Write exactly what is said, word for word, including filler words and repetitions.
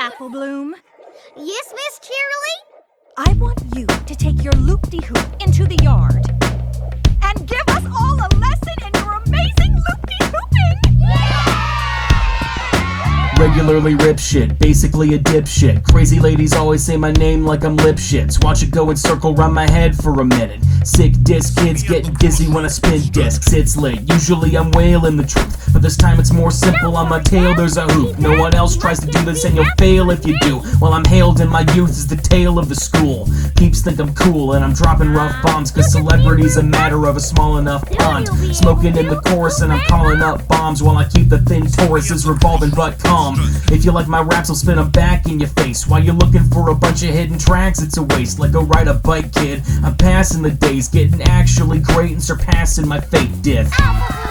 Apple Bloom. Yes, Miss Cheerilee? I want you to take your loop-de-hoop into the yard and give us all a lesson in your amazing loop-de-hooping! Regularly rip shit, basically a dipshit. Crazy ladies always say my name like I'm lip shits. Watch it go and circle round my head for a minute. Sick disc kids getting dizzy when I spin discs. It's lit, usually I'm wailing the truth, but this time it's more simple. On my tail there's a hoop. No one else tries to do this and you'll fail if you do. While I'm hailed in my youth as the tale of the school. Peeps think I'm cool and I'm dropping rough bombs, cause celebrity's a matter of a small enough pond. Smoking in the chorus and I'm calling up bombs while I keep the thin Tauruses revolving but calm. If you like my raps, I'll spin them back in your face. While you're looking for a bunch of hidden tracks, it's a waste. Like go ride a bike, kid. I'm passing the days, getting actually great and surpassing my fake diff.